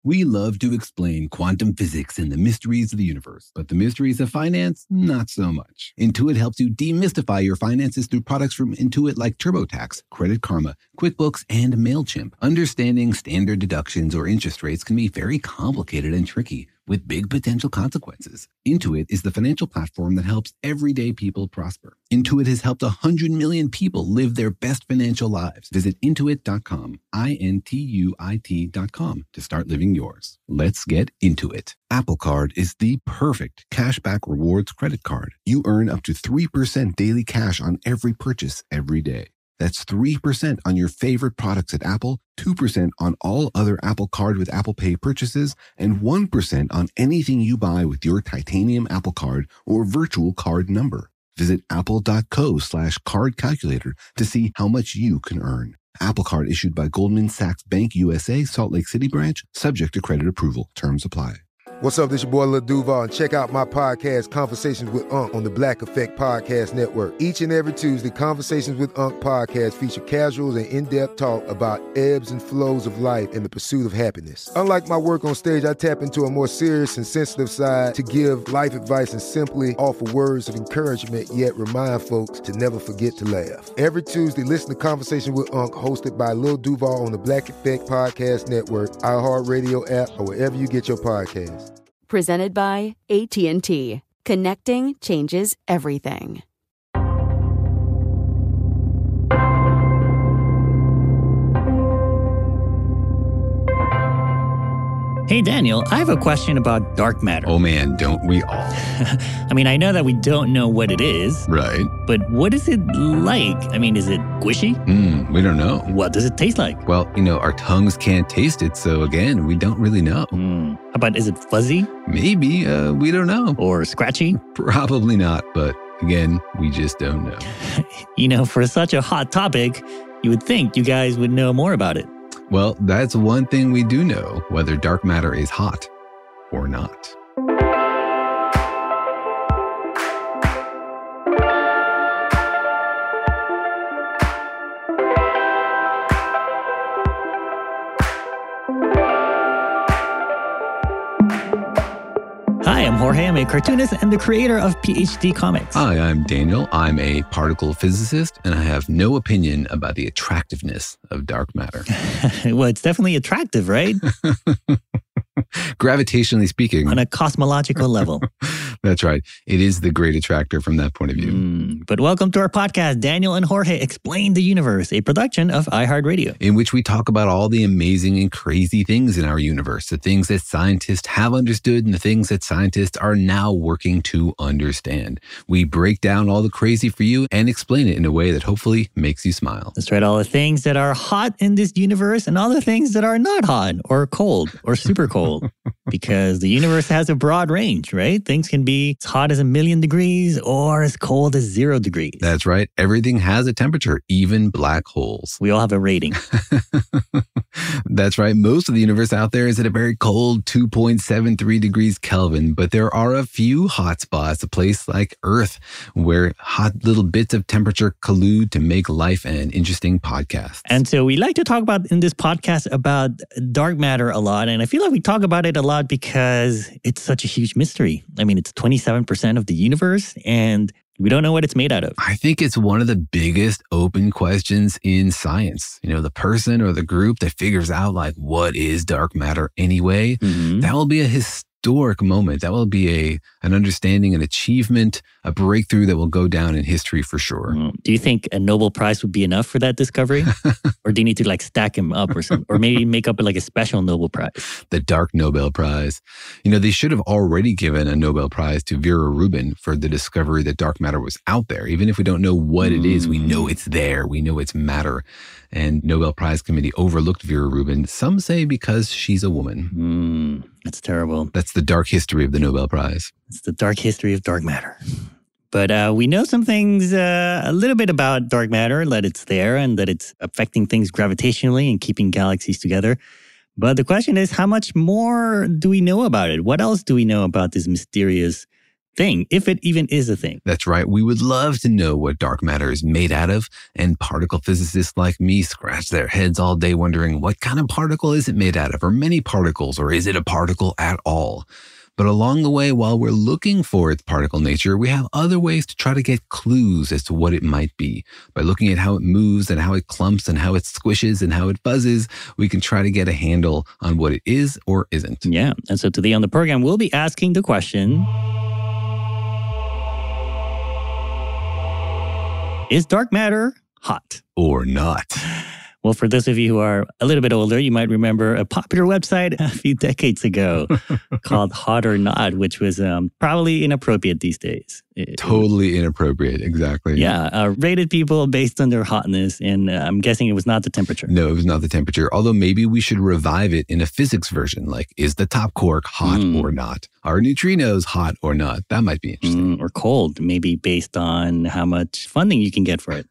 We love to explain quantum physics and the mysteries of the universe, but the mysteries of finance, not so much. Intuit helps you demystify your finances through products from Intuit like TurboTax, Credit Karma, QuickBooks, and MailChimp. Understanding standard deductions or interest rates can be very complicated and tricky, with big potential consequences. Intuit is the financial platform that helps everyday people prosper. Intuit has helped 100 million people live their best financial lives. Visit Intuit.com, Intuit.com, to start living yours. Let's get into it. Apple Card is the perfect cashback rewards credit card. You earn up to 3% daily cash on every purchase every day. That's 3% on your favorite products at Apple, 2% on all other Apple Card with Apple Pay purchases, and 1% on anything you buy with your titanium Apple Card or virtual card number. Visit apple.co/card calculator to see how much you can earn. Apple Card issued by Goldman Sachs Bank USA, Salt Lake City branch, subject to credit approval. Terms apply. What's up, this your boy Lil Duval, and check out my podcast, Conversations with Unc, on the Black Effect Podcast Network. Each and every Tuesday, Conversations with Unc podcast feature casuals and in-depth talk about ebbs and flows of life and the pursuit of happiness. Unlike my work on stage, I tap into a more serious and sensitive side to give life advice and simply offer words of encouragement, yet remind folks to never forget to laugh. Every Tuesday, listen to Conversation with Unc, hosted by Lil Duval on the Black Effect Podcast Network, iHeartRadio app, or wherever you get your podcasts. Presented by AT&T. Connecting changes everything. Hey, Daniel, I have a question about dark matter. Oh man, don't we all? I mean, I know that we don't know what it is. Right. But what is it like? I mean, is it squishy? We don't know. What does it taste like? Well, our tongues can't taste it, so again, we don't really know. How about, is it fuzzy? Maybe, we don't know. Or scratchy? Probably not, but again, we just don't know. For such a hot topic, you would think you guys would know more about it. Well, that's one thing we do know, whether dark matter is hot or not. Hi, I'm Jorge. I'm a cartoonist and the creator of PhD Comics. Hi, I'm Daniel. I'm a particle physicist, and I have no opinion about the attractiveness of dark matter. Well, it's definitely attractive, right? Gravitationally speaking. On a cosmological level. That's right. It is the great attractor from that point of view. But welcome to our podcast, Daniel and Jorge Explain the Universe, a production of iHeartRadio. In which we talk about all the amazing and crazy things in our universe, the things that scientists have understood and the things that scientists are now working to understand. We break down all the crazy for you and explain it in a way that hopefully makes you smile. That's right. All the things that are hot in this universe and all the things that are not hot or cold or super cold. Because the universe has a broad range, right? Things can be as hot as 1,000,000 degrees or as cold as 0 degrees. That's right. Everything has a temperature, even black holes. We all have a rating. That's right. Most of the universe out there is at a very cold 2.73 degrees Kelvin, but there are a few hot spots, a place like Earth, where hot little bits of temperature collude to make life an interesting podcast. And so we like to talk about in this podcast about dark matter a lot. And I feel like we talk about it a lot because it's such a huge mystery. I mean, it's 27% of the universe, and we don't know what it's made out of. I think it's one of the biggest open questions in science. The person or the group that figures out, what is dark matter anyway, that will be a historic moment. That will be an understanding, an achievement, a breakthrough that will go down in history for sure. Do you think a Nobel Prize would be enough for that discovery? Or do you need to stack him up or something? Or maybe make up a special Nobel Prize? The Dark Nobel Prize. They should have already given a Nobel Prize to Vera Rubin for the discovery that dark matter was out there. Even if we don't know what it is, we know it's there. We know it's matter. And Nobel Prize Committee overlooked Vera Rubin, some say because she's a woman. That's terrible. That's the dark history of the Nobel Prize. It's the dark history of dark matter. But we know some things, a little bit about dark matter, that it's there and that it's affecting things gravitationally and keeping galaxies together. But the question is, how much more do we know about it? What else do we know about this mysterious thing, if it even is a thing. That's right. We would love to know what dark matter is made out of. And particle physicists like me scratch their heads all day wondering what kind of particle is it made out of? Or many particles? Or is it a particle at all? But along the way, while we're looking for its particle nature, we have other ways to try to get clues as to what it might be. By looking at how it moves and how it clumps and how it squishes and how it buzzes, we can try to get a handle on what it is or isn't. Yeah. And so today on the program, we'll be asking the question, is dark matter hot? Or not? Well, for those of you who are a little bit older, you might remember a popular website a few decades ago called Hot or Not, which was probably inappropriate these days. Totally inappropriate, exactly. Yeah, rated people based on their hotness, and I'm guessing it was not the temperature. No, it was not the temperature, although maybe we should revive it in a physics version, like, is the top quark hot or not? Are neutrinos hot or not? That might be interesting. Or cold, maybe based on how much funding you can get for it.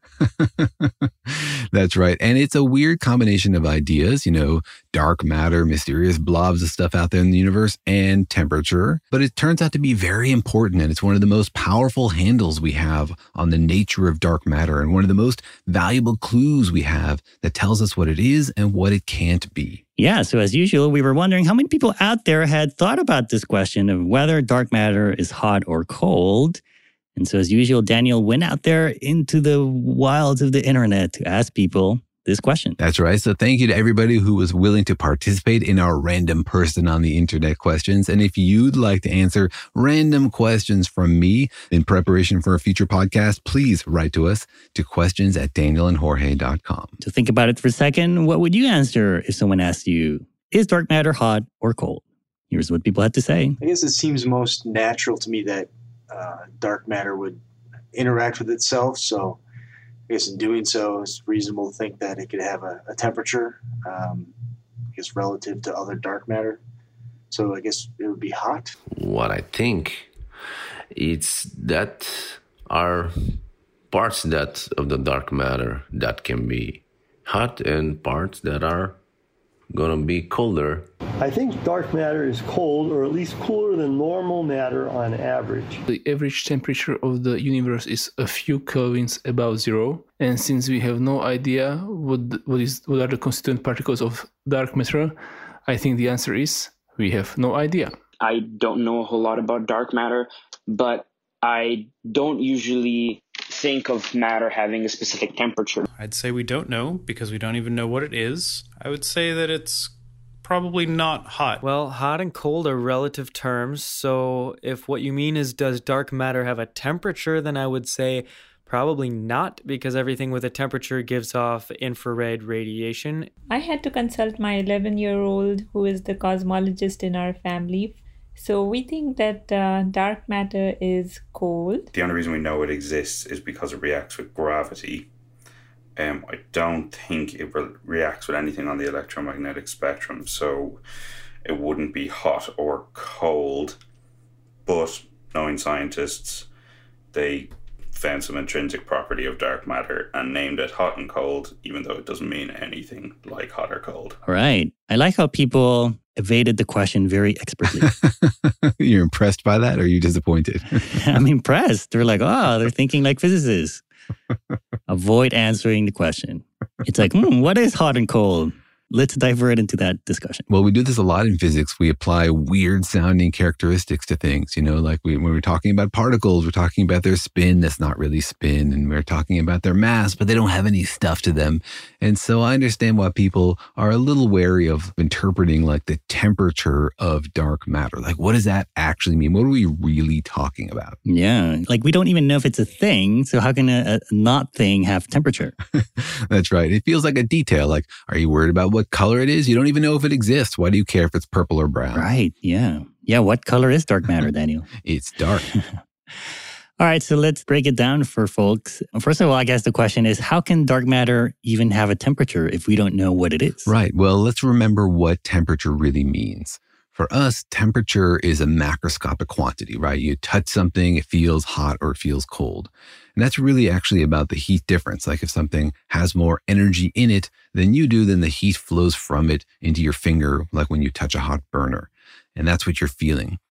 That's right. And it's a weird combination of ideas, dark matter, mysterious blobs of stuff out there in the universe, and temperature. But it turns out to be very important, and it's one of the most powerful handles we have on the nature of dark matter, and one of the most valuable clues we have that tells us what it is and what it can't be. Yeah, so as usual, we were wondering how many people out there had thought about this question of whether dark matter is hot or cold. And so as usual, Daniel went out there into the wilds of the internet to ask people this question. That's right. So thank you to everybody who was willing to participate in our random person on the internet questions. And if you'd like to answer random questions from me in preparation for a future podcast, please write to us to questions@danielandjorge.com. To think about it for a second, what would you answer if someone asked you, is dark matter hot or cold? Here's what people had to say. I guess it seems most natural to me that dark matter would interact with itself. So I guess in doing so, it's reasonable to think that it could have a temperature, I guess, relative to other dark matter. So I guess it would be hot. What I think is that are parts that of the dark matter that can be hot and parts that are going to be colder. I think dark matter is cold, or at least cooler than normal matter on average. The average temperature of the universe is a few kelvins above zero. And since we have no idea what are the constituent particles of dark matter, I think the answer is we have no idea. I don't know a whole lot about dark matter, but I don't usually think of matter having a specific temperature. I'd say we don't know because we don't even know what it is. I would say that it's probably not hot. Well, hot and cold are relative terms, so if what you mean is does dark matter have a temperature, then I would say probably not, because everything with a temperature gives off infrared radiation. I had to consult my 11-year-old, who is the cosmologist in our family. So we think that dark matter is cold. The only reason we know it exists is because it reacts with gravity. I don't think it reacts with anything on the electromagnetic spectrum, so it wouldn't be hot or cold. But knowing scientists, they found some intrinsic property of dark matter and named it hot and cold, even though it doesn't mean anything like hot or cold. All right. I like how people evaded the question very expertly. You're impressed by that, or are you disappointed? I'm impressed. They're like, they're thinking like physicists. Avoid answering the question. It's like, what is hot and cold? Let's divert into that discussion. Well, we do this a lot in physics. We apply weird sounding characteristics to things, like when we're talking about particles, we're talking about their spin that's not really spin, and we're talking about their mass, but they don't have any stuff to them. And so I understand why people are a little wary of interpreting like the temperature of dark matter. Like, what does that actually mean? What are we really talking about? Yeah. Like, we don't even know if it's a thing. So how can a not thing have temperature? That's right. It feels like a detail. Like, are you worried about what color it is? You don't even know if it exists. Why do you care if it's purple or brown? Right. Yeah. Yeah. What color is dark matter, Daniel? It's dark. All right. So let's break it down for folks. First of all, I guess the question is, how can dark matter even have a temperature if we don't know what it is? Right. Well, let's remember what temperature really means. For us, temperature is a macroscopic quantity, right? You touch something, it feels hot or it feels cold. And that's really actually about the heat difference. Like if something has more energy in it than you do, then the heat flows from it into your finger, like when you touch a hot burner. And that's what you're feeling.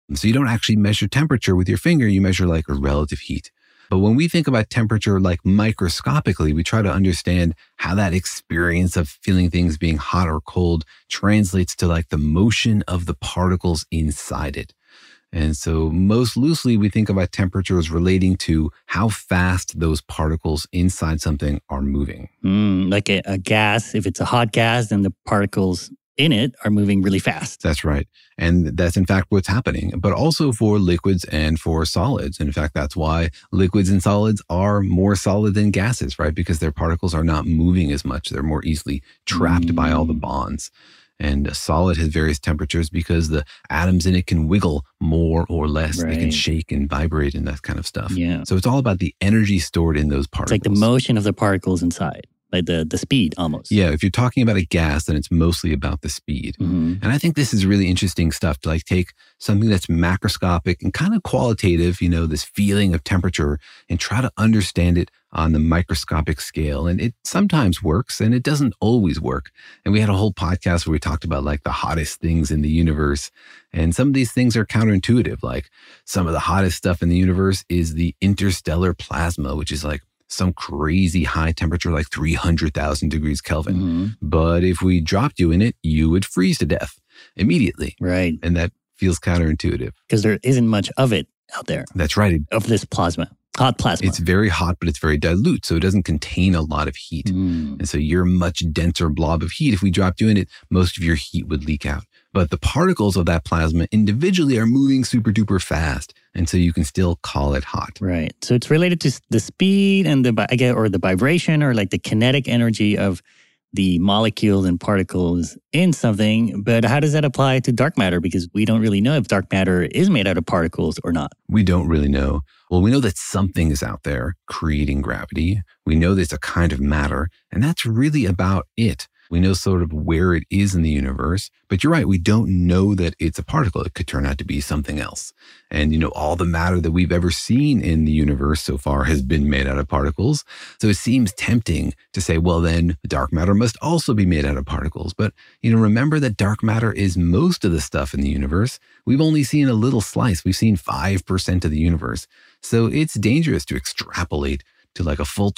So you don't actually measure temperature with your finger, you measure like a relative heat. But when we think about temperature like microscopically, we try to understand how that experience of feeling things being hot or cold translates to like the motion of the particles inside it. And so most loosely, we think about temperature as relating to how fast those particles inside something are moving. Like a gas, if it's a hot gas, then the particles in it are moving really fast. That's right. And that's in fact what's happening, but also for liquids and for solids. In fact, that's why liquids and solids are more solid than gases, right? Because their particles are not moving as much. They're more easily trapped by all the bonds. And a solid has various temperatures because the atoms in it can wiggle more or less. Right. They can shake and vibrate and that kind of stuff. Yeah. So it's all about the energy stored in those particles. It's like the motion of the particles inside, like the speed almost. Yeah. If you're talking about a gas, then it's mostly about the speed. Mm-hmm. And I think this is really interesting stuff to like take something that's macroscopic and kind of qualitative, you know, this feeling of temperature, and try to understand it on the microscopic scale. And it sometimes works and it doesn't always work. And we had a whole podcast where we talked about like the hottest things in the universe. And some of these things are counterintuitive. Like some of the hottest stuff in the universe is the interstellar plasma, which is like some crazy high temperature, like 300,000 degrees Kelvin. Mm-hmm. But if we dropped you in it, you would freeze to death immediately. Right. And that feels counterintuitive. Because there isn't much of it out there. That's right. Of this plasma. Hot plasma. It's very hot, but it's very dilute, so it doesn't contain a lot of heat. And so you're a much denser blob of heat. If we dropped you in it, most of your heat would leak out. But the particles of that plasma individually are moving super duper fast. And so you can still call it hot. Right. So it's related to the speed and the vibration or like the kinetic energy of the molecules and particles in something. But how does that apply to dark matter? Because we don't really know if dark matter is made out of particles or not. We don't really know. Well, we know that something is out there creating gravity. We know there's a kind of matter, and that's really about it. We know sort of where it is in the universe, but you're right, we don't know that it's a particle. It could turn out to be something else. And, you know, all the matter that we've ever seen in the universe so far has been made out of particles. So it seems tempting to say, well, then dark matter must also be made out of particles. But, you know, remember that dark matter is most of the stuff in the universe. We've only seen a little slice. We've seen 5% of the universe. So it's dangerous to extrapolate to like a full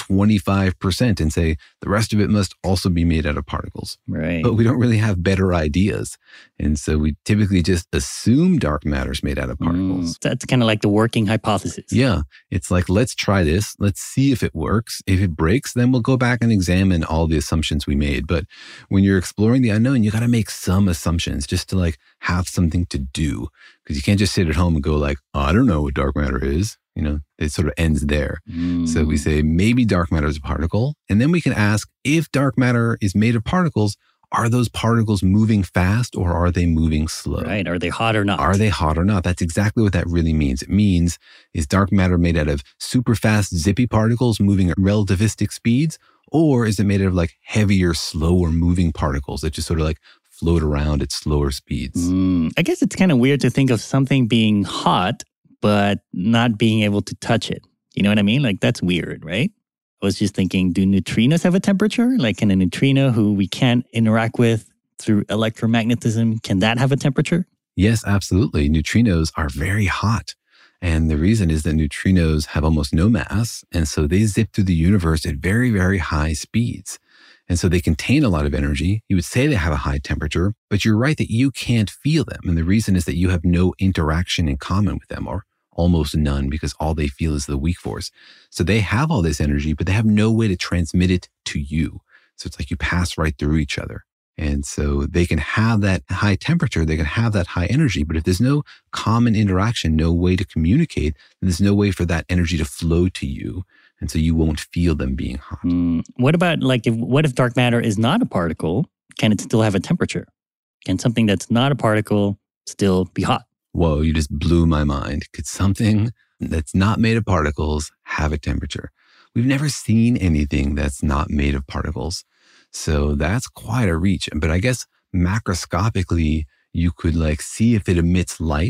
25% and say the rest of it must also be made out of particles. Right. But we don't really have better ideas. And so we typically just assume dark matter is made out of particles. That's kind of like the working hypothesis. Yeah. It's like, let's try this. Let's see if it works. If it breaks, then we'll go back and examine all the assumptions we made. But when you're exploring the unknown, you got to make some assumptions just to like have something to do. Because you can't just sit at home and go like, oh, I don't know what dark matter is. You know, it sort of ends there. So we say maybe dark matter is a particle. And then we can ask, if dark matter is made of particles, are those particles moving fast or are they moving slow? Right. Are they hot or not? Are they hot or not? That's exactly what that really means. It means, is dark matter made out of super fast, zippy particles moving at relativistic speeds? Or is it made out of like heavier, slower moving particles that just sort of like float around at slower speeds? I guess it's kind of weird to think of something being hot but not being able to touch it. You know what I mean? Like, that's weird, right? I was just thinking, do neutrinos have a temperature? Like, can a neutrino who we can't interact with through electromagnetism, can that have a temperature? Yes, absolutely. Neutrinos are very hot. And the reason is that neutrinos have almost no mass. And so they zip through the universe at very, very high speeds. And so they contain a lot of energy. You would say they have a high temperature, but you're right that you can't feel them. And the reason is that you have no interaction in common with them, or almost none, because all they feel is the weak force. So they have all this energy, but they have no way to transmit it to you. So it's like you pass right through each other. And so they can have that high temperature, they can have that high energy, but if there's no common interaction, no way to communicate, then there's no way for that energy to flow to you. And so you won't feel them being hot. What about what if dark matter is not a particle? Can it still have a temperature? Can something that's not a particle still be hot? Whoa, you just blew my mind. Could something that's not made of particles have a temperature? We've never seen anything that's not made of particles. So that's quite a reach. But I guess macroscopically, you could like see if it emits light.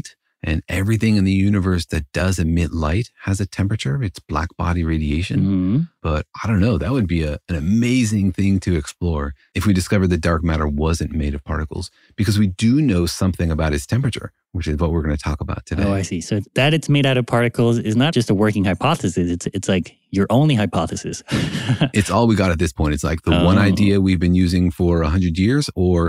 And everything in the universe that does emit light has a temperature. It's black body radiation. But I don't know, that would be an amazing thing to explore if we discovered that dark matter wasn't made of particles, because we do know something about its temperature, which is what we're going to talk about today. Oh, I see. So that it's made out of particles is not just a working hypothesis. It's like your only hypothesis. It's all we got at this point. It's like the one idea we've been using for 100 years, or,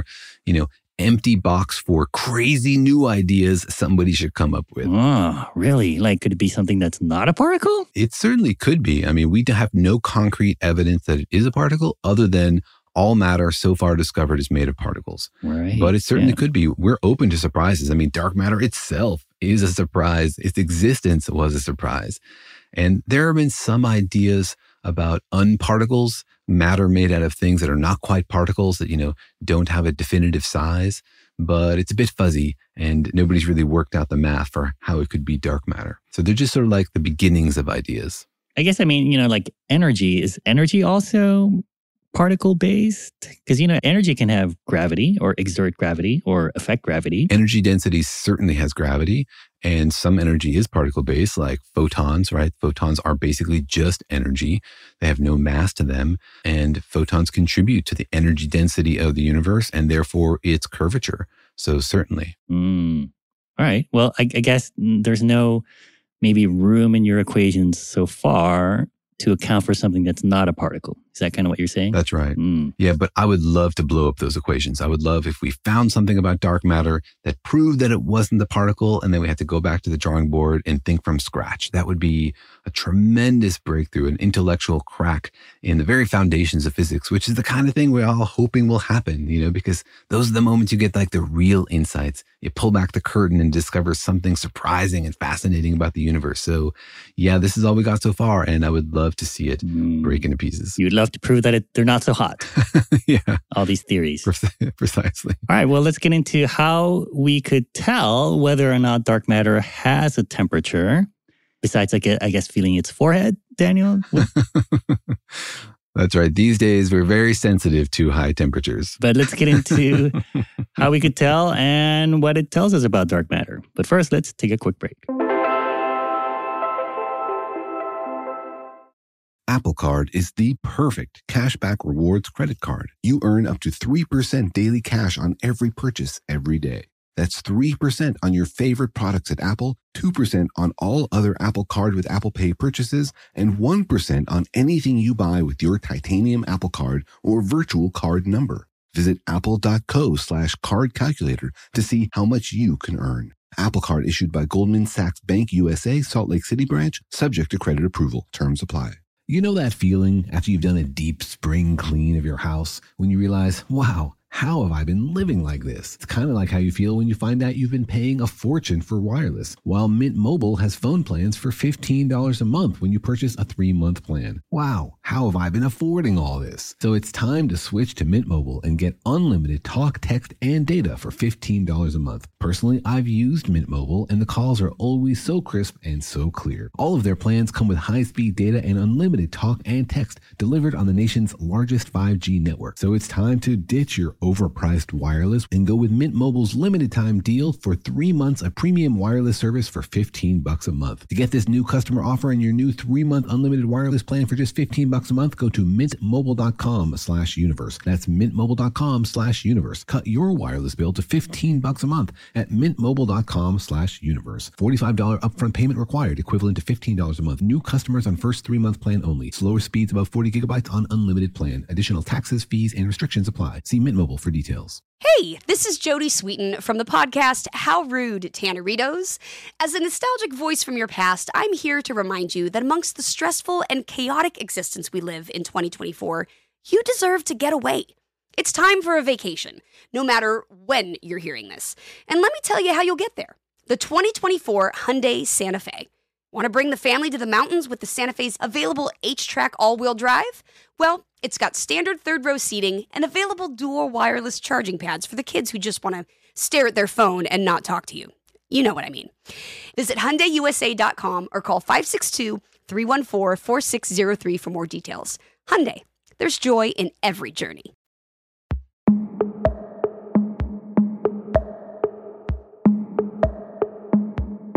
empty box for crazy new ideas somebody should come up with. Oh, really? Like, could it be something that's not a particle? It certainly could be. I mean, we have no concrete evidence that it is a particle other than all matter so far discovered is made of particles. Right. But it certainly could be. We're open to surprises. I mean, dark matter itself is a surprise. Its existence was a surprise. And there have been some ideas about unparticles, matter made out of things that are not quite particles, that, don't have a definitive size. But it's a bit fuzzy, and nobody's really worked out the math for how it could be dark matter. So they're just sort of like the beginnings of ideas. I guess, like energy. Is energy also particle-based? Because, energy can have gravity or exert gravity or affect gravity. Energy density certainly has gravity, and some energy is particle-based, like photons, right? Photons are basically just energy. They have no mass to them, and photons contribute to the energy density of the universe and therefore its curvature. So certainly. All right. Well, I guess there's no maybe room in your equations so far to account for something that's not a particle. Is that kind of what you're saying? That's right. Yeah, but I would love to blow up those equations. I would love if we found something about dark matter that proved that it wasn't a particle, and then we had to go back to the drawing board and think from scratch. That would be a tremendous breakthrough, an intellectual crack in the very foundations of physics, which is the kind of thing we're all hoping will happen, because those are the moments you get like the real insights. You pull back the curtain and discover something surprising and fascinating about the universe. So yeah, this is all we got so far, and I would love to see it break into pieces. You'd love to prove that they're not so hot. Yeah. All these theories. Precisely. All right, well, let's get into how we could tell whether or not dark matter has a temperature, besides, I guess, feeling its forehead, Daniel? That's right. These days, we're very sensitive to high temperatures. But let's get into how we could tell and what it tells us about dark matter. But first, let's take a quick break. Apple Card is the perfect cashback rewards credit card. You earn up to 3% daily cash on every purchase every day. That's 3% on your favorite products at Apple, 2% on all other Apple Card with Apple Pay purchases, and 1% on anything you buy with your titanium Apple Card or virtual card number. Visit apple.co/card calculator to see how much you can earn. Apple Card issued by Goldman Sachs Bank USA, Salt Lake City branch, subject to credit approval. Terms apply. You know that feeling after you've done a deep spring clean of your house when you realize, wow, how have I been living like this? It's kind of like how you feel when you find out you've been paying a fortune for wireless, while Mint Mobile has phone plans for $15 a month when you purchase a 3-month plan. Wow, how have I been affording all this? So it's time to switch to Mint Mobile and get unlimited talk, text, and data for $15 a month. Personally, I've used Mint Mobile, and the calls are always so crisp and so clear. All of their plans come with high-speed data and unlimited talk and text delivered on the nation's largest 5G network. So it's time to ditch your overpriced wireless and go with Mint Mobile's limited time deal for 3 months of premium wireless service for $15 a month. To get this new customer offer and your new 3-month unlimited wireless plan for just $15 a month, go to mintmobile.com/universe. That's mintmobile.com/universe. Cut your wireless bill to $15 a month at mintmobile.com/universe. $45 upfront payment required, equivalent to $15 a month. New customers on first 3-month plan only. Slower speeds above 40 gigabytes on unlimited plan. Additional taxes, fees, and restrictions apply. See Mint Mobile for details. Hey, this is Jodie Sweetin from the podcast How Rude, Tanneritos. As a nostalgic voice from your past, I'm here to remind you that amongst the stressful and chaotic existence we live in 2024, you deserve to get away. It's time for a vacation, no matter when you're hearing this. And let me tell you how you'll get there. The 2024 Hyundai Santa Fe. Want to bring the family to the mountains with the Santa Fe's available H-Track all-wheel drive? Well, it's got standard third-row seating and available dual wireless charging pads for the kids who just want to stare at their phone and not talk to you. You know what I mean. Visit HyundaiUSA.com or call 562-314-4603 for more details. Hyundai, there's joy in every journey.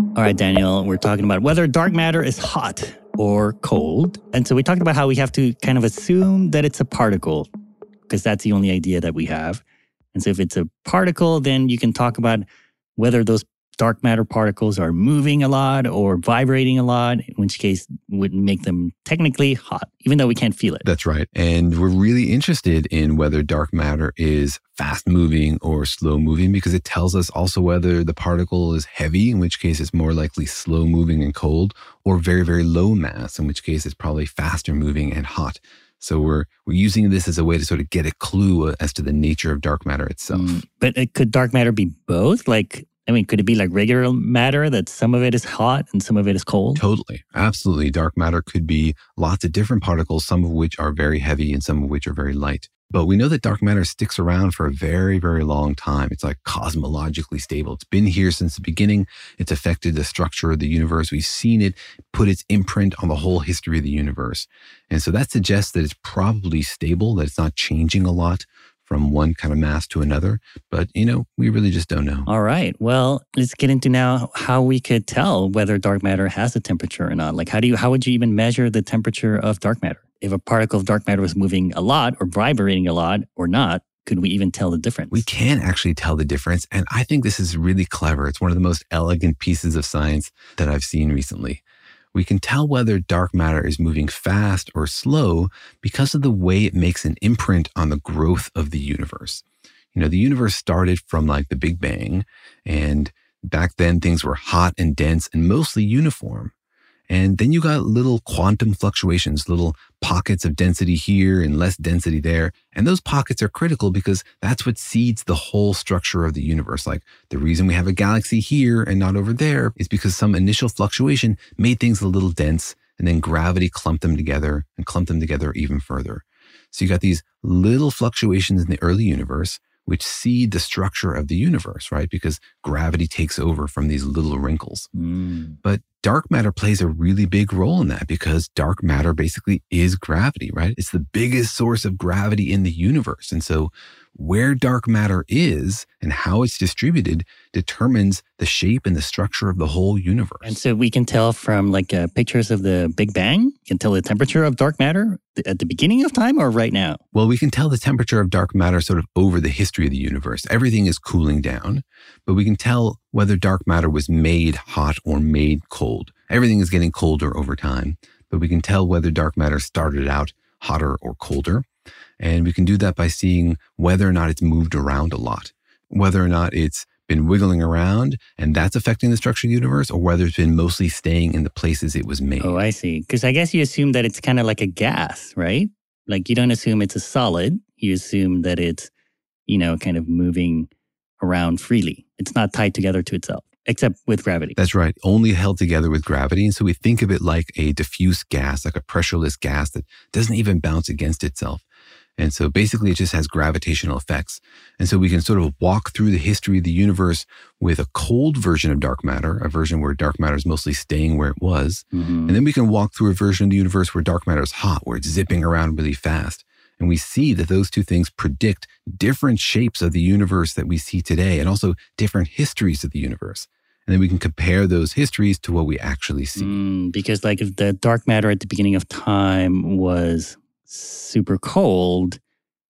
All right, Daniel, we're talking about whether dark matter is hot or cold. And so we talked about how we have to kind of assume that it's a particle because that's the only idea that we have. And so if it's a particle, then you can talk about whether those dark matter particles are moving a lot or vibrating a lot, in which case would make them technically hot, even though we can't feel it. That's right. And we're really interested in whether dark matter is fast moving or slow moving because it tells us also whether the particle is heavy, in which case it's more likely slow moving and cold, or very, very low mass, in which case it's probably faster moving and hot. So we're using this as a way to sort of get a clue as to the nature of dark matter itself. But could dark matter be both? Could it be like regular matter that some of it is hot and some of it is cold? Totally. Absolutely. Dark matter could be lots of different particles, some of which are very heavy and some of which are very light. But we know that dark matter sticks around for a very, very long time. It's like cosmologically stable. It's been here since the beginning. It's affected the structure of the universe. We've seen it put its imprint on the whole history of the universe. And so that suggests that it's probably stable, that it's not changing a lot from one kind of mass to another. But, we really just don't know. All right. Well, let's get into now how we could tell whether dark matter has a temperature or not. Like, how would you even measure the temperature of dark matter? If a particle of dark matter was moving a lot or vibrating a lot or not, could we even tell the difference? We can actually tell the difference. And I think this is really clever. It's one of the most elegant pieces of science that I've seen recently. We can tell whether dark matter is moving fast or slow because of the way it makes an imprint on the growth of the universe. The universe started from like the Big Bang, and back then things were hot and dense and mostly uniform. And then you got little quantum fluctuations, little pockets of density here and less density there. And those pockets are critical because that's what seeds the whole structure of the universe. Like the reason we have a galaxy here and not over there is because some initial fluctuation made things a little dense, and then gravity clumped them together and clumped them together even further. So you got these little fluctuations in the early universe, which seed the structure of the universe, right? Because gravity takes over from these little wrinkles. But dark matter plays a really big role in that because dark matter basically is gravity, right? It's the biggest source of gravity in the universe. And so where dark matter is and how it's distributed determines the shape and the structure of the whole universe. And so we can tell from pictures of the Big Bang, you can tell the temperature of dark matter at the beginning of time or right now? Well, we can tell the temperature of dark matter sort of over the history of the universe. Everything is cooling down, but we can tell whether dark matter was made hot or made cold. Everything is getting colder over time, but we can tell whether dark matter started out hotter or colder. And we can do that by seeing whether or not it's moved around a lot, whether or not it's been wiggling around and that's affecting the structure of the universe, or whether it's been mostly staying in the places it was made. Oh, I see. Because I guess you assume that it's kind of like a gas, right? Like you don't assume it's a solid. You assume that it's, kind of moving around freely. It's not tied together to itself, except with gravity. That's right. Only held together with gravity. And so we think of it like a diffuse gas, like a pressureless gas that doesn't even bounce against itself. And so basically it just has gravitational effects. And so we can sort of walk through the history of the universe with a cold version of dark matter, a version where dark matter is mostly staying where it was. And then we can walk through a version of the universe where dark matter is hot, where it's zipping around really fast. And we see that those two things predict different shapes of the universe that we see today and also different histories of the universe. And then we can compare those histories to what we actually see. Because if the dark matter at the beginning of time was super cold,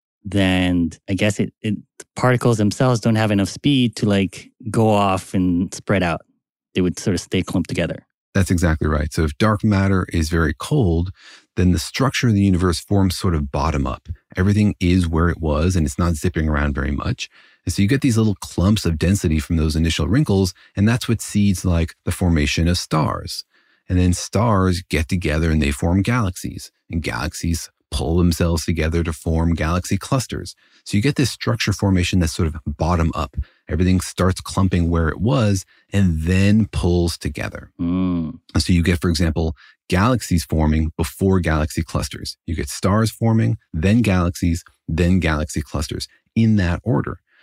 then I guess the particles themselves don't have enough speed to go off and spread out. They would sort of stay clumped together. That's exactly right. So if dark matter is very cold, then the structure of the universe forms sort of bottom up. Everything is where it was and it's not zipping around very much. And so you get these little clumps of density from those initial wrinkles, and that's what seeds the formation of stars. And then stars get together and they form galaxies, and galaxies pull themselves together to form galaxy clusters. So you get this structure formation that's sort of bottom up. Everything starts clumping where it was and then pulls together. And so you get, for example, galaxies forming before galaxy clusters. You get stars forming, then galaxy clusters in that order.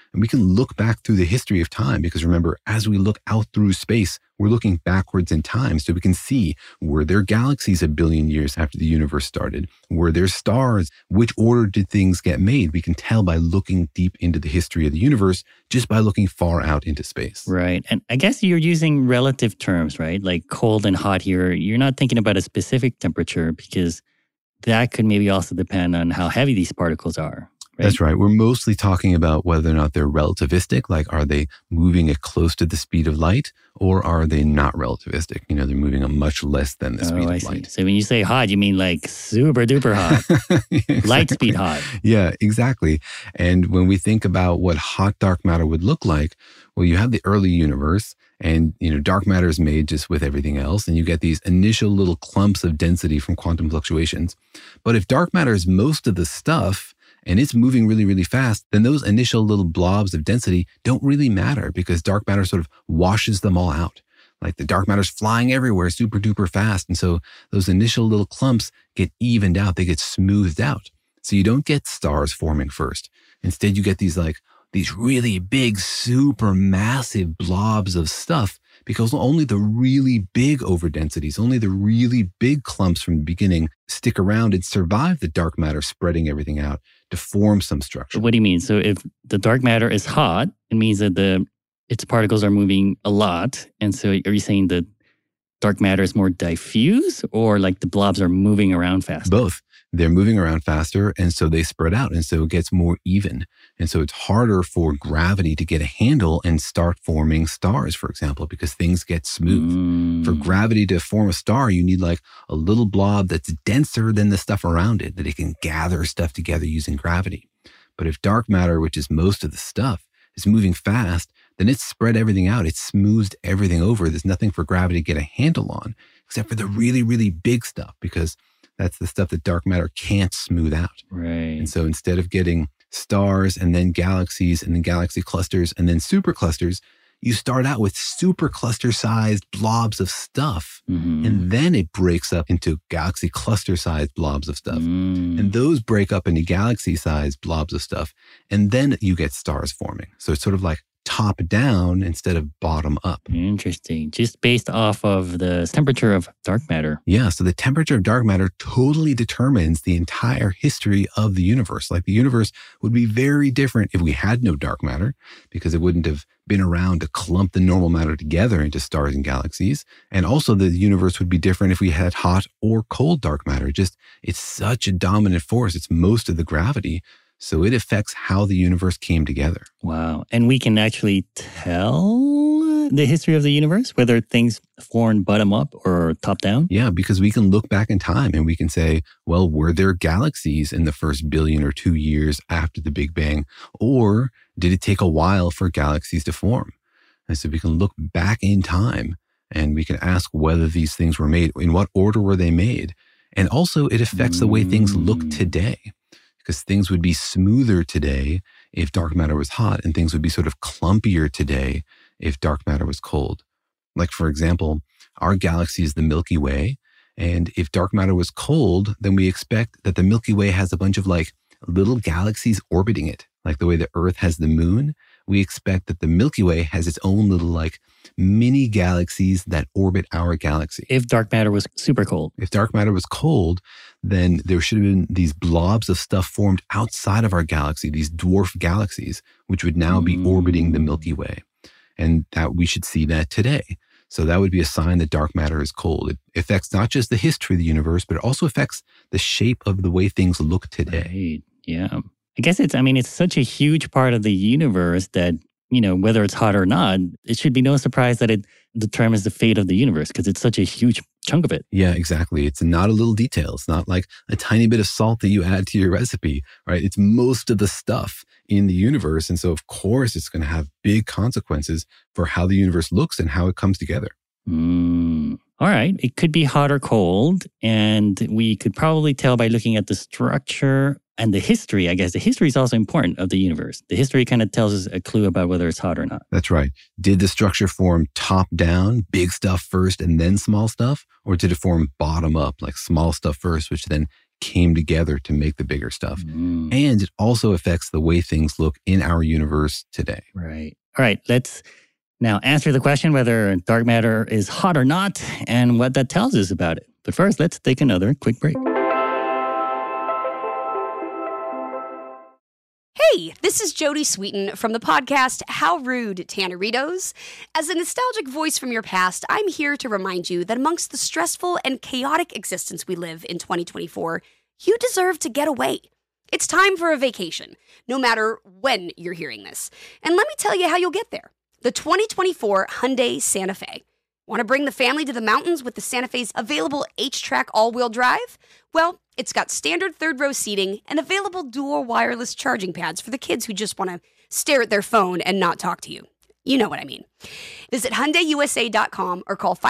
And we can look back through the history of time because remember, as we look out through space, we're looking backwards in time. So we can see, were there galaxies a billion years after the universe started? Were there stars? Which order did things get made? We can tell by looking deep into the history of the universe just by looking far out into space. Right. And I guess you're using relative terms, right? Like cold and hot here. You're not thinking about a specific temperature because that could maybe also depend on how heavy these particles are. Right? That's right. We're mostly talking about whether or not they're relativistic, like are they moving at close to the speed of light, or are they not relativistic? They're moving at much less than the speed of light. So when you say hot, you mean like super duper hot, exactly. Light speed hot. Yeah, exactly. And when we think about what hot dark matter would look like, well, you have the early universe, and dark matter is made just with everything else, and you get these initial little clumps of density from quantum fluctuations. But if dark matter is most of the stuff, and it's moving really, really fast, then those initial little blobs of density don't really matter because dark matter sort of washes them all out. Like the dark matter's flying everywhere super duper fast. And so those initial little clumps get evened out. They get smoothed out. So you don't get stars forming first. Instead, you get these really big, super massive blobs of stuff because only the really big overdensities, only the really big clumps from the beginning stick around and survive the dark matter spreading everything out to form some structure. What do you mean? So if the dark matter is hot, it means that its particles are moving a lot. And so are you saying that dark matter is more diffuse or like the blobs are moving around faster? Both. They're moving around faster, and so they spread out, and so it gets more even. And so it's harder for gravity to get a handle and start forming stars, for example, because things get smooth. For gravity to form a star, you need like a little blob that's denser than the stuff around it, that it can gather stuff together using gravity. But if dark matter, which is most of the stuff, is moving fast, then it's spread everything out. It's smoothed everything over. There's nothing for gravity to get a handle on, except for the really, really big stuff, because that's the stuff that dark matter can't smooth out. Right. And so instead of getting stars and then galaxies and then galaxy clusters and then superclusters, you start out with supercluster-sized blobs of stuff. Mm-hmm. And then it breaks up into galaxy cluster-sized blobs of stuff. And those break up into galaxy-sized blobs of stuff. And then you get stars forming. So it's sort of like top down instead of bottom up. Interesting. Just based off of the temperature of dark matter. Yeah. So the temperature of dark matter totally determines the entire history of the universe. Like the universe would be very different if we had no dark matter, because it wouldn't have been around to clump the normal matter together into stars and galaxies. And also the universe would be different if we had hot or cold dark matter. It's such a dominant force. It's most of the gravity. So it affects how the universe came together. Wow. And we can actually tell the history of the universe, whether things formed bottom up or top down? Yeah, because we can look back in time and we can say, well, were there galaxies in the first billion or 2 years after the Big Bang? Or did it take a while for galaxies to form? And so we can look back in time and we can ask whether these things were made, in what order were they made? And also it affects the way things look today. Because things would be smoother today if dark matter was hot, and things would be sort of clumpier today if dark matter was cold. Like, for example, our galaxy is the Milky Way, and if dark matter was cold, then we expect that the Milky Way has a bunch of like little galaxies orbiting it. Like the way the Earth has the moon, we expect that the Milky Way has its own little like mini galaxies that orbit our galaxy. If dark matter was super cold. If dark matter was cold, then there should have been these blobs of stuff formed outside of our galaxy, these dwarf galaxies, which would now be orbiting the Milky Way. And that we should see that today. So that would be a sign that dark matter is cold. It affects not just the history of the universe, but it also affects the shape of the way things look today. Right. Yeah. I guess it's such a huge part of the universe that, whether it's hot or not, it should be no surprise that it determines the fate of the universe because it's such a huge chunk of it. Yeah, exactly. It's not a little detail. It's not like a tiny bit of salt that you add to your recipe, right? It's most of the stuff in the universe. And so, of course, it's going to have big consequences for how the universe looks and how it comes together. All right. It could be hot or cold. And we could probably tell by looking at the structure and the history. I guess the history is also important of the universe. The history kind of tells us a clue about whether it's hot or not. That's right. Did the structure form top down, big stuff first and then small stuff? Or did it form bottom up, like small stuff first, which then came together to make the bigger stuff. And it also affects the way things look in our universe today. Right. All right. Let's now answer the question whether dark matter is hot or not and what that tells us about it. But first, let's take another quick break. Hey, this is Jodie Sweetin from the podcast How Rude, Tanneritos. As a nostalgic voice from your past, I'm here to remind you that amongst the stressful and chaotic existence we live in 2024, you deserve to get away. It's time for a vacation, no matter when you're hearing this. And let me tell you how you'll get there. The 2024 Hyundai Santa Fe. Want to bring the family to the mountains with the Santa Fe's available H-Track all-wheel drive? Well, it's got standard third-row seating and available dual wireless charging pads for the kids who just want to stare at their phone and not talk to you. You know what I mean. Visit HyundaiUSA.com or call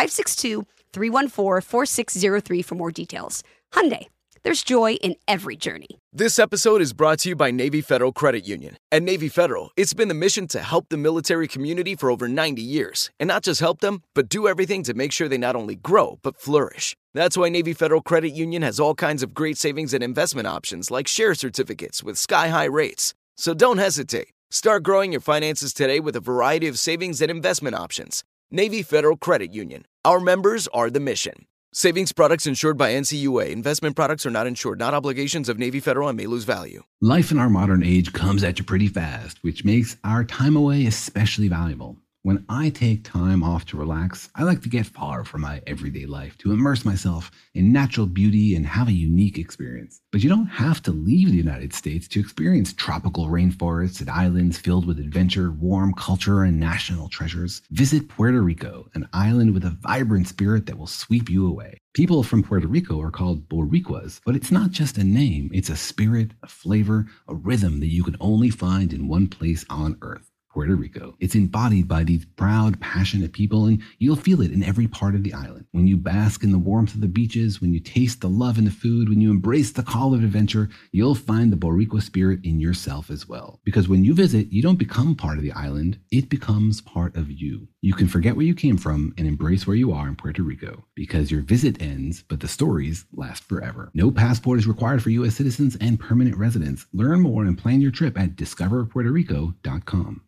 562-314-4603 for more details. Hyundai. There's joy in every journey. This episode is brought to you by Navy Federal Credit Union. At Navy Federal, it's been the mission to help the military community for over 90 years. And not just help them, but do everything to make sure they not only grow, but flourish. That's why Navy Federal Credit Union has all kinds of great savings and investment options like share certificates with sky-high rates. So don't hesitate. Start growing your finances today with a variety of savings and investment options. Navy Federal Credit Union. Our members are the mission. Savings products insured by NCUA. Investment products are not insured, not obligations of Navy Federal and may lose value. Life in our modern age comes at you pretty fast, which makes our time away especially valuable. When I take time off to relax, I like to get far from my everyday life, to immerse myself in natural beauty and have a unique experience. But you don't have to leave the United States to experience tropical rainforests and islands filled with adventure, warm culture, and national treasures. Visit Puerto Rico, an island with a vibrant spirit that will sweep you away. People from Puerto Rico are called Boricuas, but it's not just a name. It's a spirit, a flavor, a rhythm that you can only find in one place on Earth. Puerto Rico. It's embodied by these proud, passionate people, and you'll feel it in every part of the island. When you bask in the warmth of the beaches, when you taste the love in the food, when you embrace the call of adventure, you'll find the Boricua spirit in yourself as well. Because when you visit, you don't become part of the island, it becomes part of you. You can forget where you came from and embrace where you are in Puerto Rico, because your visit ends, but the stories last forever. No passport is required for U.S. citizens and permanent residents. Learn more and plan your trip at discoverpuertorico.com.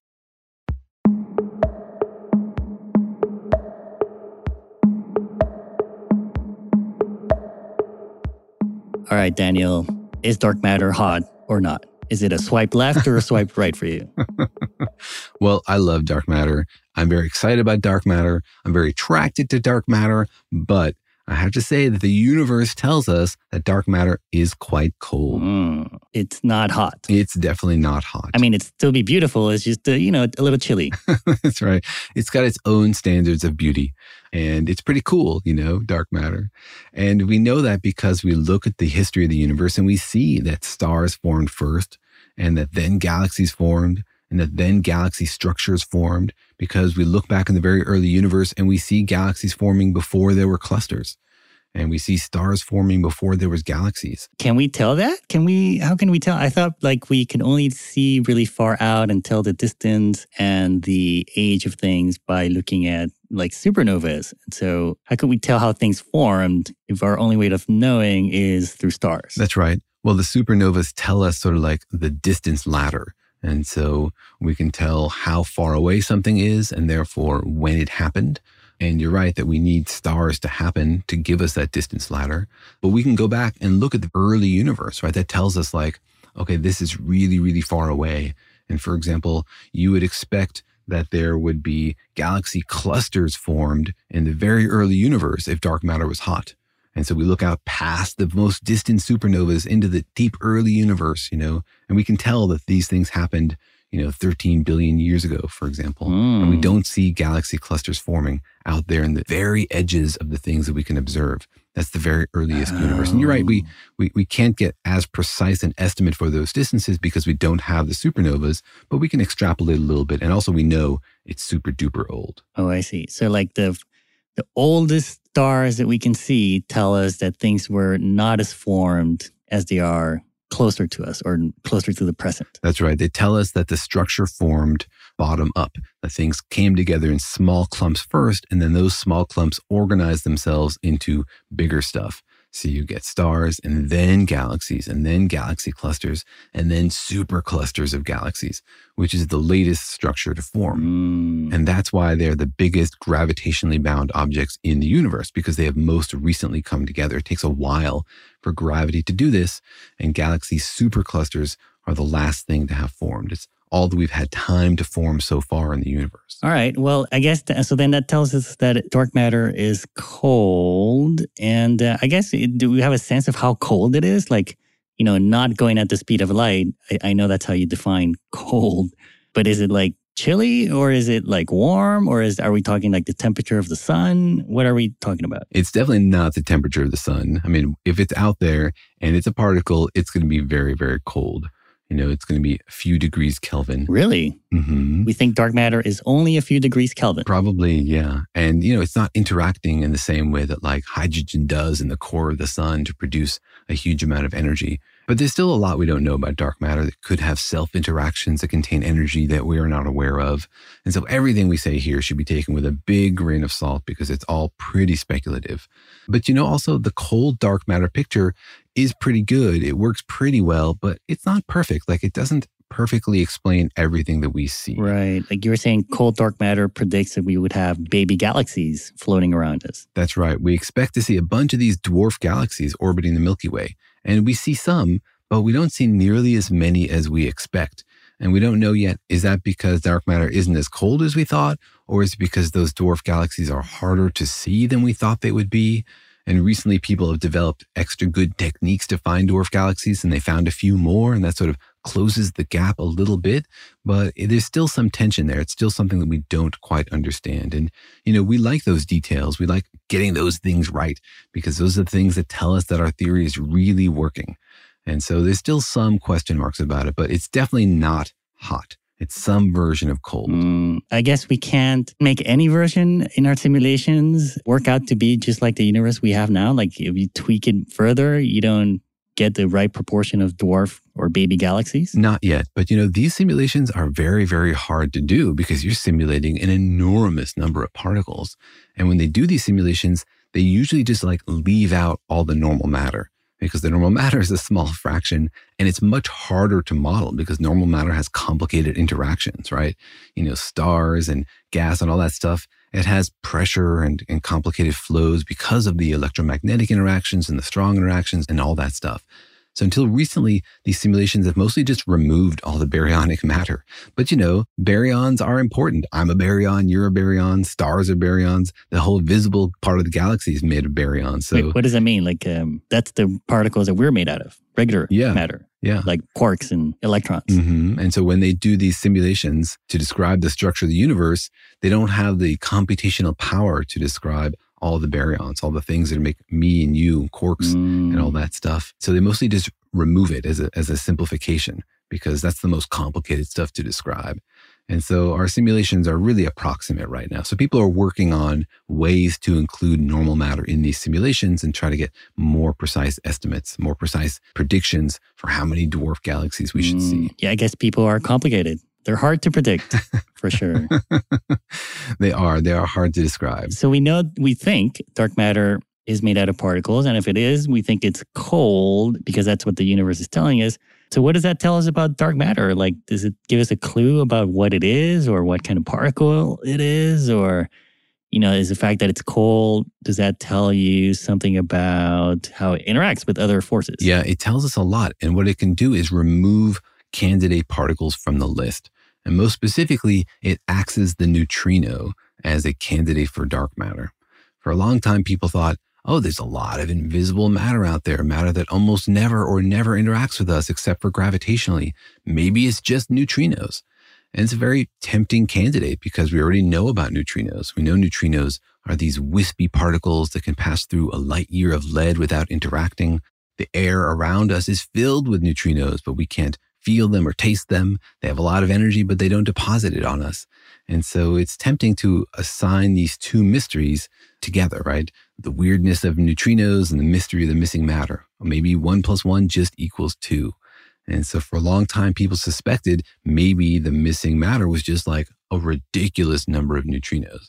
All right, Daniel, is dark matter hot or not? Is it a swipe left or a swipe right for you? Well, I love dark matter. I'm very excited about dark matter. I'm very attracted to dark matter, but I have to say that the universe tells us that dark matter is quite cold. It's not hot. It's definitely not hot. I mean, it'd still be beautiful. It's just, a little chilly. That's right. It's got its own standards of beauty. And it's pretty cool, dark matter. And we know that because we look at the history of the universe and we see that stars formed first, and that then galaxies formed, and that then galaxy structures formed, because we look back in the very early universe and we see galaxies forming before there were clusters. And we see stars forming before there was galaxies. Can we tell that? How can we tell? I thought we can only see really far out and tell the distance and the age of things by looking at supernovas. And so how can we tell how things formed if our only way of knowing is through stars? That's right. Well, the supernovas tell us sort of like the distance ladder. And so we can tell how far away something is and therefore when it happened. And you're right that we need stars to happen to give us that distance ladder. But we can go back and look at the early universe, right? That tells us okay, this is really, really far away. And for example, you would expect that there would be galaxy clusters formed in the very early universe if dark matter was hot. And so we look out past the most distant supernovas into the deep early universe, and we can tell that these things happened 13 billion years ago, for example. And we don't see galaxy clusters forming out there in the very edges of the things that we can observe. That's the very earliest universe. And you're right, we can't get as precise an estimate for those distances because we don't have the supernovas, but we can extrapolate a little bit. And also we know it's super duper old. Oh, I see. So the oldest stars that we can see tell us that things were not as formed as they are closer to us or closer to the present. That's right. They tell us that the structure formed bottom up, that things came together in small clumps first, and then those small clumps organized themselves into bigger stuff. So you get stars and then galaxy clusters, and then superclusters of galaxies, which is the latest structure to form. And that's why they're the biggest gravitationally bound objects in the universe, because they have most recently come together. It takes a while for gravity to do this, and galaxy superclusters are the last thing to have formed. It's all that we've had time to form so far in the universe. All right. Well, I guess, so then that tells us that dark matter is cold. And I guess, do we have a sense of how cold it is? Like, not going at the speed of light. I know that's how you define cold. But is it like chilly, or is it like warm, or are we talking like the temperature of the sun? What are we talking about? It's definitely not the temperature of the sun. I mean, if it's out there and it's a particle, it's going to be very, very cold. It's going to be a few degrees Kelvin. Really? Mm-hmm. We think dark matter is only a few degrees Kelvin. Probably, yeah. And, it's not interacting in the same way that like hydrogen does in the core of the sun to produce a huge amount of energy. But there's still a lot we don't know about dark matter that could have self-interactions that contain energy that we are not aware of. And so everything we say here should be taken with a big grain of salt, because it's all pretty speculative. But also the cold dark matter picture is pretty good. It works pretty well, but it's not perfect. Like, it doesn't perfectly explain everything that we see. Right. Like you were saying, cold dark matter predicts that we would have baby galaxies floating around us. That's right. We expect to see a bunch of these dwarf galaxies orbiting the Milky Way. And we see some, but we don't see nearly as many as we expect. And we don't know yet, is that because dark matter isn't as cold as we thought? Or is it because those dwarf galaxies are harder to see than we thought they would be? And recently people have developed extra good techniques to find dwarf galaxies, and they found a few more, and that sort of closes the gap a little bit. But there's still some tension there. It's still something that we don't quite understand. And, we like those details. We like getting those things right, because those are the things that tell us that our theory is really working. And so there's still some question marks about it, but it's definitely not hot. It's some version of cold. I guess we can't make any version in our simulations work out to be just like the universe we have now. Like if you tweak it further, you don't get the right proportion of dwarf or baby galaxies? Not yet. But these simulations are very, very hard to do, because you're simulating an enormous number of particles. And when they do these simulations, they usually just like leave out all the normal matter, because the normal matter is a small fraction, and it's much harder to model because normal matter has complicated interactions, right? Stars and gas and all that stuff. It has pressure and complicated flows because of the electromagnetic interactions and the strong interactions and all that stuff. So until recently, these simulations have mostly just removed all the baryonic matter. But baryons are important. I'm a baryon, you're a baryon, stars are baryons. The whole visible part of the galaxy is made of baryons. So wait, what does that mean? Like that's the particles that we're made out of, regular matter. Yeah. Like quarks and electrons. Mm-hmm. And so when they do these simulations to describe the structure of the universe, they don't have the computational power to describe all the baryons, all the things that make me and you and quarks and all that stuff. So they mostly just remove it as a simplification, because that's the most complicated stuff to describe. And so our simulations are really approximate right now. So people are working on ways to include normal matter in these simulations and try to get more precise estimates, more precise predictions for how many dwarf galaxies we should see. Yeah, I guess people are complicated. They're hard to predict, for sure. They are hard to describe. So we think dark matter is made out of particles. And if it is, we think it's cold, because that's what the universe is telling us. So what does that tell us about dark matter? Like, does it give us a clue about what it is, or what kind of particle it is? Or, is the fact that it's cold, does that tell you something about how it interacts with other forces? Yeah, it tells us a lot. And what it can do is remove candidate particles from the list. And most specifically, it acts as the neutrino as a candidate for dark matter. For a long time, people thought, there's a lot of invisible matter out there, matter that almost never interacts with us except for gravitationally. Maybe it's just neutrinos. And it's a very tempting candidate, because we already know about neutrinos. We know neutrinos are these wispy particles that can pass through a light year of lead without interacting. The air around us is filled with neutrinos, but we can't feel them or taste them. They have a lot of energy, but they don't deposit it on us. And so it's tempting to assign these two mysteries together, right? The weirdness of neutrinos and the mystery of the missing matter. Or maybe 1 + 1 just equals 2. And so for a long time, people suspected maybe the missing matter was just like a ridiculous number of neutrinos.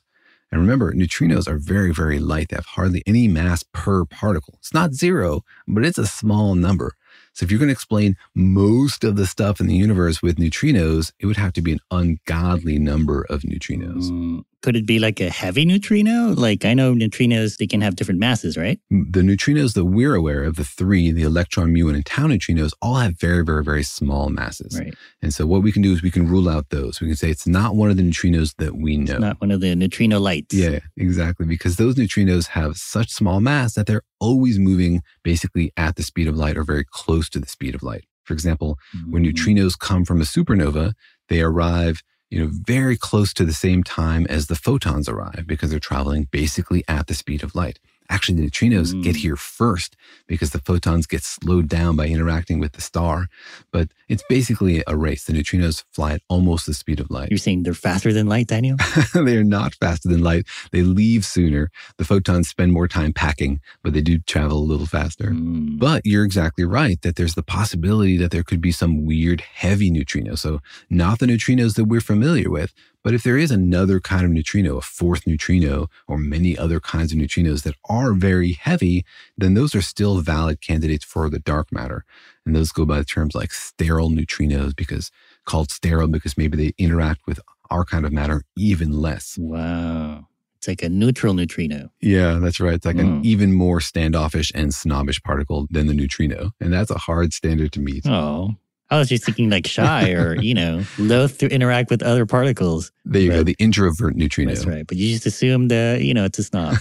And remember, neutrinos are very, very light. They have hardly any mass per particle. It's not zero, but it's a small number. So if you're going to explain most of the stuff in the universe with neutrinos, it would have to be an ungodly number of neutrinos. Could it be like a heavy neutrino? Like I know neutrinos, they can have different masses, right? The neutrinos that we're aware of, the three, the electron, muon, and tau neutrinos, all have very, very, very small masses. Right. And so what we can do is we can rule out those. We can say it's not one of the neutrinos that we know. It's not one of the neutrino lights. Yeah, exactly. Because those neutrinos have such small mass that they're always moving basically at the speed of light or very close to the speed of light. For example, when neutrinos come from a supernova, they arrive very close to the same time as the photons arrive because they're traveling basically at the speed of light. Actually, the neutrinos get here first because the photons get slowed down by interacting with the star. But it's basically a race. The neutrinos fly at almost the speed of light. You're saying they're faster than light, Daniel? They are not faster than light. They leave sooner. The photons spend more time packing, but they do travel a little faster. But you're exactly right that there's the possibility that there could be some weird heavy neutrino. So not the neutrinos that we're familiar with, but if there is another kind of neutrino, a fourth neutrino, or many other kinds of neutrinos that are very heavy, then those are still valid candidates for the dark matter. And those go by the terms like sterile neutrinos, called sterile because maybe they interact with our kind of matter even less. Wow. It's like a neutral neutrino. Yeah, that's right. It's like an even more standoffish and snobbish particle than the neutrino. And that's a hard standard to meet. Oh. I was just thinking like shy or, loath to interact with other particles. There you go, the introvert neutrino. That's right. But you just assume that, it's a snob.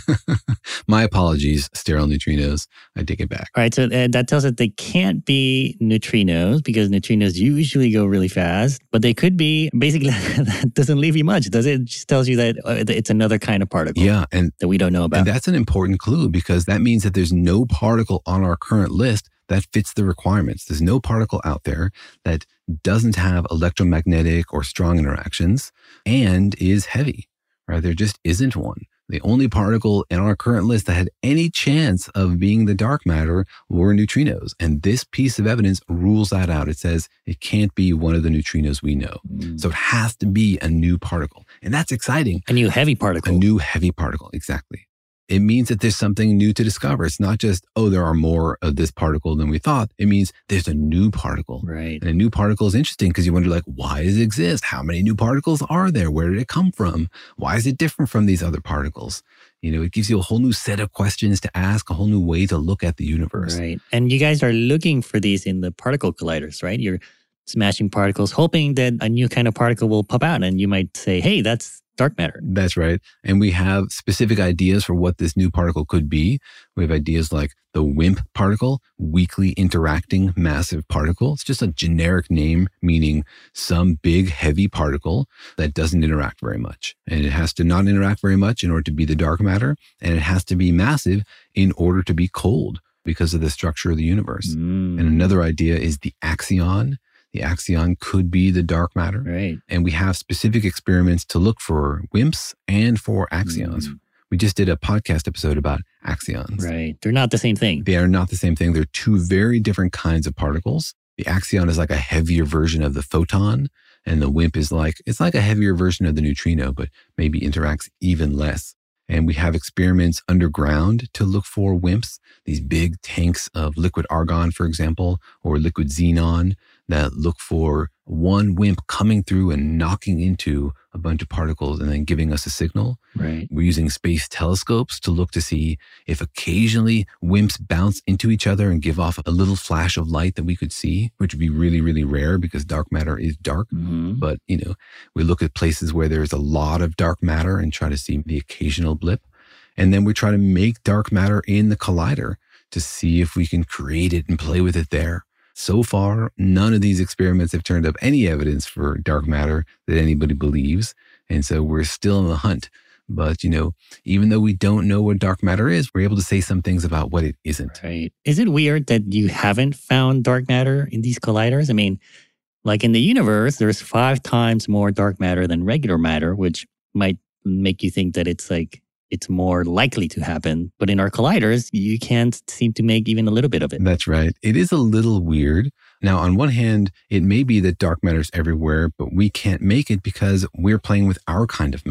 My apologies, sterile neutrinos. I take it back. All right. So that tells us they can't be neutrinos because neutrinos usually go really fast. But they could be, basically, that doesn't leave you much, does it? It just tells you that it's another kind of particle that we don't know about. And that's an important clue because that means that there's no particle on our current list that fits the requirements. There's no particle out there that doesn't have electromagnetic or strong interactions and is heavy, right? There just isn't one. The only particle in our current list that had any chance of being the dark matter were neutrinos. And this piece of evidence rules that out. It says it can't be one of the neutrinos we know. So it has to be a new particle. And that's exciting. A new heavy particle. A new heavy particle, exactly. It means that there's something new to discover. It's not just, there are more of this particle than we thought. It means there's a new particle. Right. And a new particle is interesting because you wonder, why does it exist? How many new particles are there? Where did it come from? Why is it different from these other particles? It gives you a whole new set of questions to ask, a whole new way to look at the universe. Right. And you guys are looking for these in the particle colliders, right? You're smashing particles, hoping that a new kind of particle will pop out and you might say, hey, that's dark matter. That's right. And we have specific ideas for what this new particle could be. We have ideas like the WIMP particle, weakly interacting massive particle. It's just a generic name meaning some big heavy particle that doesn't interact very much. And it has to not interact very much in order to be the dark matter. And it has to be massive in order to be cold because of the structure of the universe. And another idea is the axion. The axion could be the dark matter. Right. And we have specific experiments to look for WIMPs and for axions. We just did a podcast episode about axions. Right. They're not the same thing. They are not the same thing. They're two very different kinds of particles. The axion is like a heavier version of the photon. And the WIMP is it's like a heavier version of the neutrino, but maybe interacts even less. And we have experiments underground to look for WIMPs, these big tanks of liquid argon, for example, or liquid xenon that look for one WIMP coming through and knocking into a bunch of particles and then giving us a signal. Right. We're using space telescopes to look to see if occasionally WIMPs bounce into each other and give off a little flash of light that we could see, which would be really, really rare because dark matter is dark. But, we look at places where there's a lot of dark matter and try to see the occasional blip. And then we try to make dark matter in the collider to see if we can create it and play with it there. So far, none of these experiments have turned up any evidence for dark matter that anybody believes. And so we're still in the hunt. But, even though we don't know what dark matter is, we're able to say some things about what it isn't. Right. Is it weird that you haven't found dark matter in these colliders? I mean, like in the universe, there's 5 times more dark matter than regular matter, which might make you think that it's more likely to happen. But in our colliders, you can't seem to make even a little bit of it. That's right. It is a little weird. Now, on one hand, it may be that dark matter is everywhere, but we can't make it because we're playing with our kind of matter.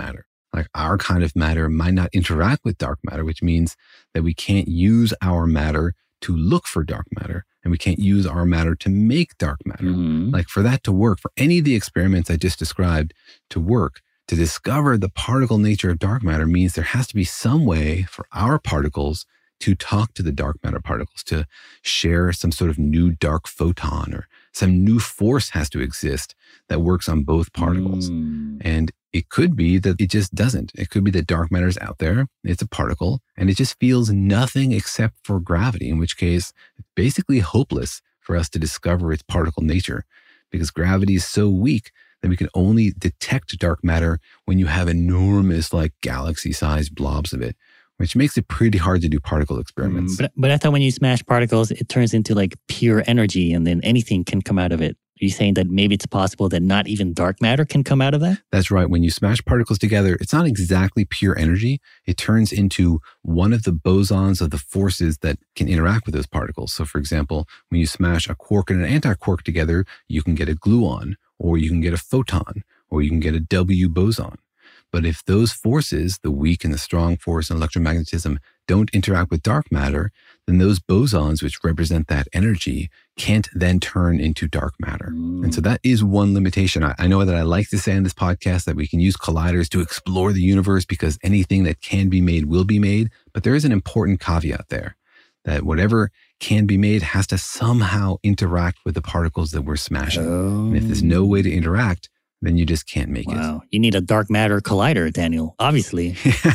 Like our kind of matter might not interact with dark matter, which means that we can't use our matter to look for dark matter, and we can't use our matter to make dark matter. Mm-hmm. Like for that to work, for any of the experiments I just described to work, to discover the particle nature of dark matter means there has to be some way for our particles to talk to the dark matter particles, to share some sort of new dark photon, or some new force has to exist that works on both particles. And it could be that it just doesn't. It could be that dark matter is out there, it's a particle, and it just feels nothing except for gravity, in which case it's basically hopeless for us to discover its particle nature, because gravity is so weak that we can only detect dark matter when you have enormous, like galaxy-sized blobs of it, which makes it pretty hard to do particle experiments. But I thought when you smash particles, it turns into like pure energy and then anything can come out of it. Are you saying that maybe it's possible that not even dark matter can come out of that? That's right. When you smash particles together, it's not exactly pure energy. It turns into one of the bosons of the forces that can interact with those particles. So for example, when you smash a quark and an antiquark together, you can get a gluon, or you can get a photon, or you can get a W boson. But if those forces, the weak and the strong force and electromagnetism, don't interact with dark matter, then those bosons, which represent that energy, can't then turn into dark matter. And so that is one limitation. I know that I like to say in this podcast that we can use colliders to explore the universe because anything that can be made will be made. But there is an important caveat there, that whatever can be made has to somehow interact with the particles that we're smashing. And if there's no way to interact, then you just can't make it. Wow. You need a dark matter collider, Daniel, obviously.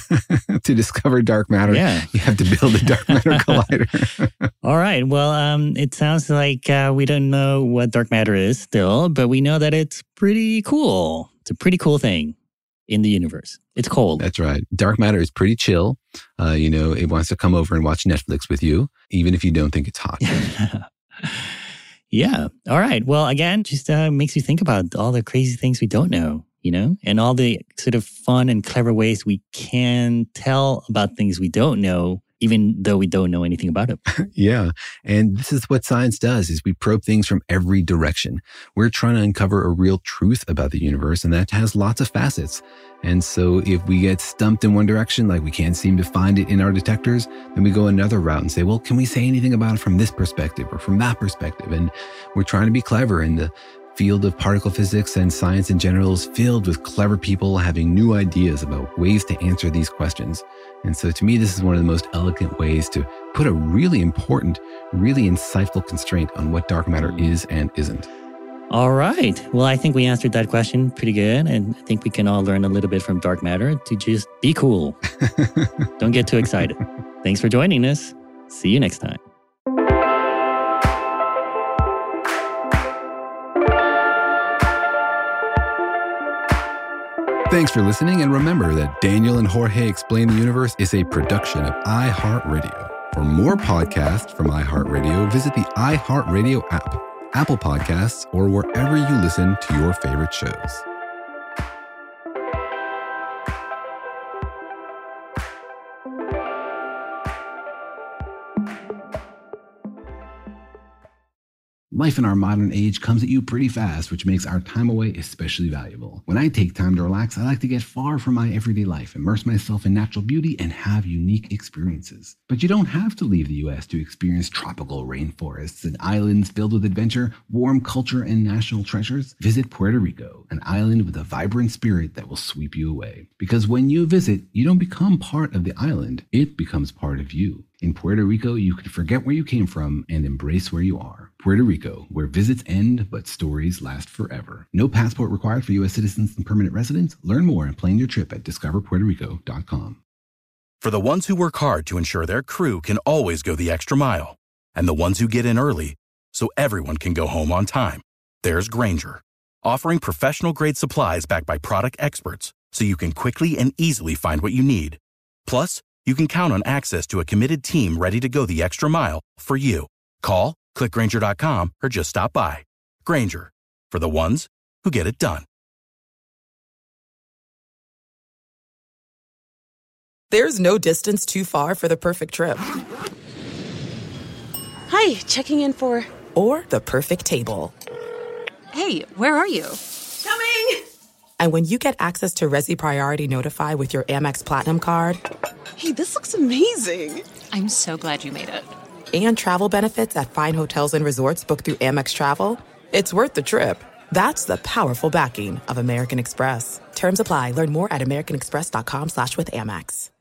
To discover dark matter, you have to build a dark matter collider. All right. Well, it sounds like we don't know what dark matter is still, but we know that it's pretty cool. It's a pretty cool thing in the universe. It's cold. That's right. Dark matter is pretty chill. It wants to come over and watch Netflix with you, even if you don't think it's hot. Yeah. All right. Well, again, just makes you think about all the crazy things we don't know, and all the sort of fun and clever ways we can tell about things we don't know, even though we don't know anything about it. Yeah. And this is what science does, is we probe things from every direction. We're trying to uncover a real truth about the universe, and that has lots of facets. And so if we get stumped in one direction, like we can't seem to find it in our detectors, then we go another route and say, well, can we say anything about it from this perspective or from that perspective? And we're trying to be clever, in the field of particle physics, and science in general is filled with clever people having new ideas about ways to answer these questions. And so to me, this is one of the most elegant ways to put a really important, really insightful constraint on what dark matter is and isn't. All right. Well, I think we answered that question pretty good. And I think we can all learn a little bit from dark matter to just be cool. Don't get too excited. Thanks for joining us. See you next time. Thanks for listening, and remember that Daniel and Jorge Explain the Universe is a production of iHeartRadio. For more podcasts from iHeartRadio, visit the iHeartRadio app, Apple Podcasts, or wherever you listen to your favorite shows. Life in our modern age comes at you pretty fast, which makes our time away especially valuable. When I take time to relax, I like to get far from my everyday life, immerse myself in natural beauty, and have unique experiences. But you don't have to leave the U.S. to experience tropical rainforests and islands filled with adventure, warm culture, and national treasures. Visit Puerto Rico, an island with a vibrant spirit that will sweep you away. Because when you visit, you don't become part of the island, it becomes part of you. In Puerto Rico, you can forget where you came from and embrace where you are. Puerto Rico, where visits end, but stories last forever. No passport required for U.S. citizens and permanent residents. Learn more and plan your trip at discoverpuertorico.com. For the ones who work hard to ensure their crew can always go the extra mile, and the ones who get in early so everyone can go home on time, there's Grainger, offering professional-grade supplies backed by product experts so you can quickly and easily find what you need. Plus, you can count on access to a committed team ready to go the extra mile for you. Call, click Grainger.com, or just stop by. Grainger, for the ones who get it done. There's no distance too far for the perfect trip. Hi, checking in for... Or the perfect table. Hey, where are you? Coming! And when you get access to Resi Priority Notify with your Amex Platinum card... Hey, this looks amazing! I'm so glad you made it. And travel benefits at fine hotels and resorts booked through Amex Travel, it's worth the trip. That's the powerful backing of American Express. Terms apply. Learn more at americanexpress.com/withAmex.